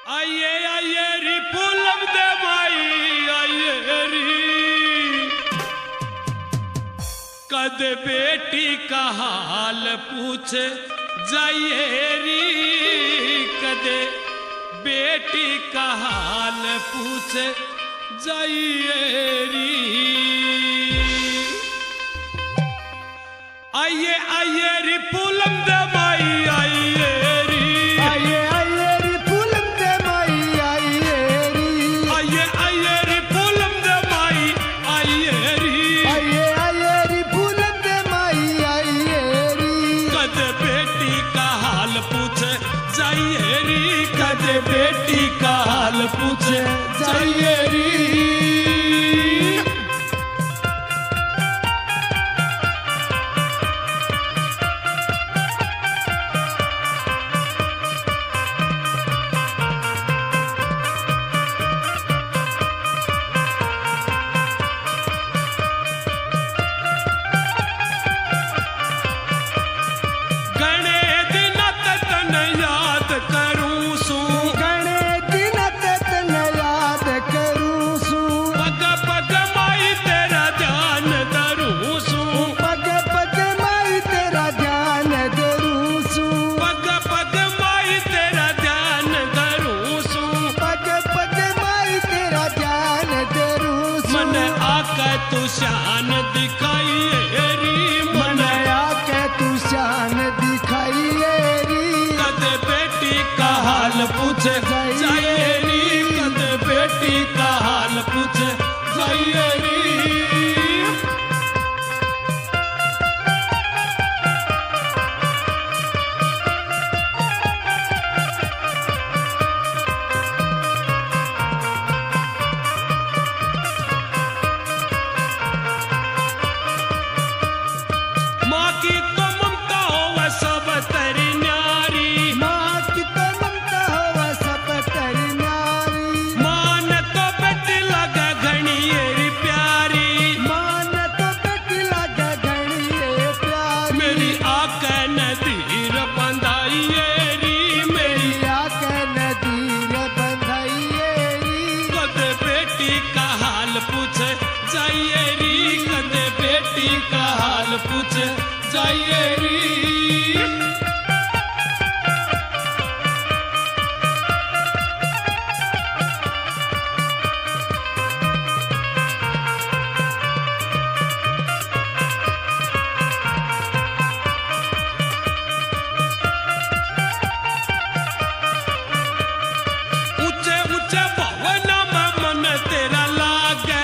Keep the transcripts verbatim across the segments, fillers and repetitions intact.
आइए आइए री फूलम दे माई आइए री कद बेटी का हाल पूछ जाइए री कदे बेटी का हाल पूछ जाइए री आइए आइए री फूलम दे माई आइए बेटी का हाल पूछे जाइए री तू शान दिखाइए री मनया के तू शान दिखाइए री कद बेटी का हाल पूछे जाइए री कद बेटी का हाल पूछे जाइए री जाइए री कद बेटी का हाल पूछ जाइए री ऊंचे ऊंचे भवन में मन तेरा लागे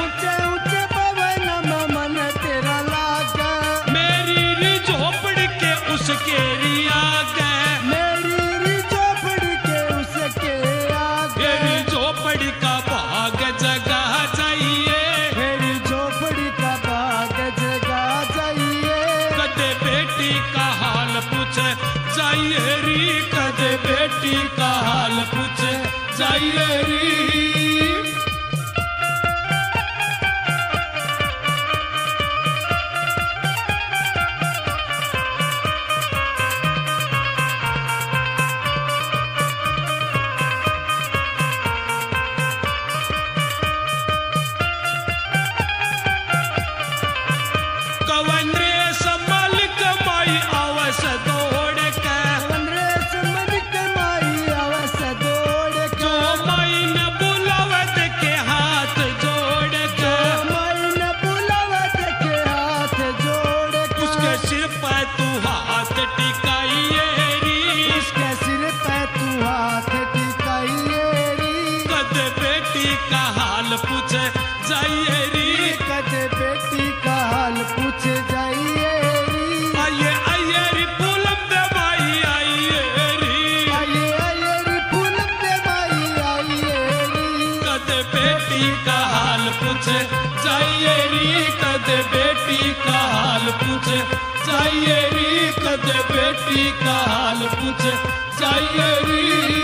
उसके आगे मेरी री झोपड़ी के उसके आगे मेरी झोपड़ी का भाग जगह चाहिए मेरी झोपड़ी का भाग जगह चाहिए कद बेटी का हाल पूछे जाइए री कद बेटी का हाल पूछे जाइए री पूछे जाइए री कद बेटी का हाल पूछे जाइए री आइए आइए री फूलम दे माई आइए री आइए आइए री फूलम दे माई आइए री कद बेटी का हाल पूछे जाइए री कद बेटी का हाल पूछे जाइए री कद बेटी का हाल पूछे जाइए री